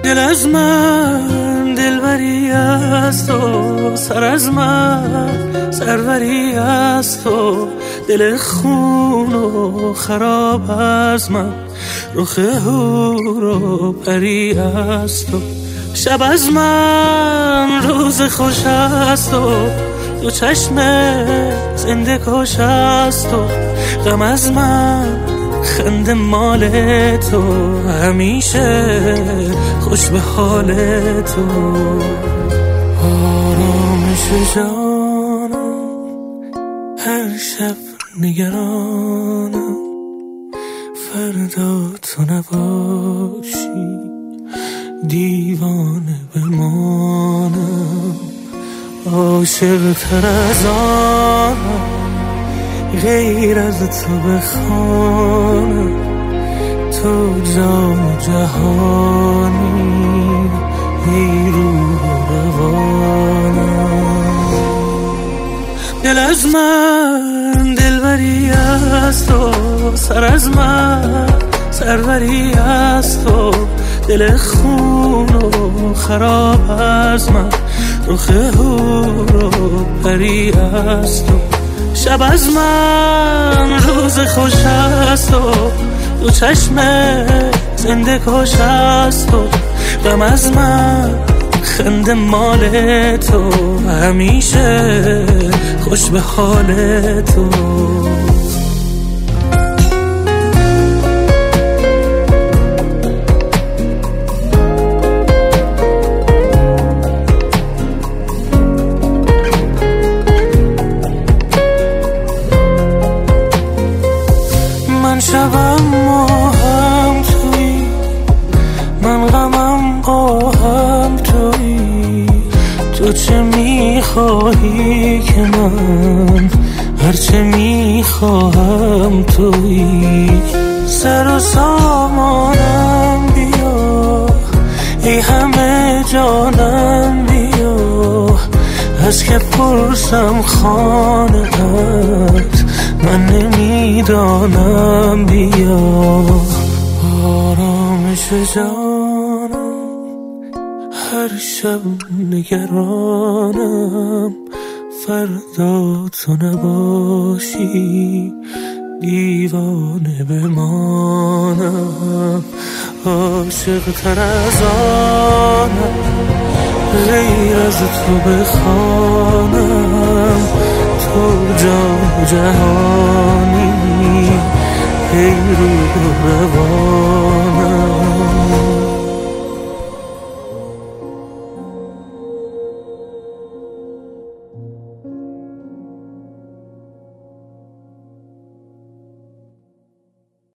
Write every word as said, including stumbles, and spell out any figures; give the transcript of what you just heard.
دل از من دلبری از تو، سر از من سروری از تو، دل خون و خراب از من، رخ هور و پری از تو. شب از من روز خوش از تو، دو چشم زنده کش از تو. غم از من خنده مال تو، همیشه خوش به حال تو. آرامش جانم هر شب نگرانم، فردا تو نباشی دیوانه بمانم. عاشق تر از آنم غیر از تو بخوانم، تو جان جهانی ای روح روانم. دل از من دلبری از تو، سر از من سروری از تو، دل خون و خراب از من، رخ هور و پری از تو. شب از من روز خوش از تو، دو چشم زنده کش از تو. غم از من خنده مال تو، همیشه خوش به حال تو. من شبم ماهم توی، من غمم آهم توی. تو چه میخواهی که من هرچه میخواهم توی. سر و سامانم بیا، ای همه جانم بیا. از که پرسم خانه‌ات من نمیدانم بیا. آرامش جانم هر شب نگرانم، فردا تو نباشی دیوانه بمانم. عاشق تر از آنم غیر از تو بخوانم، تو جان جهانی ای روح روان.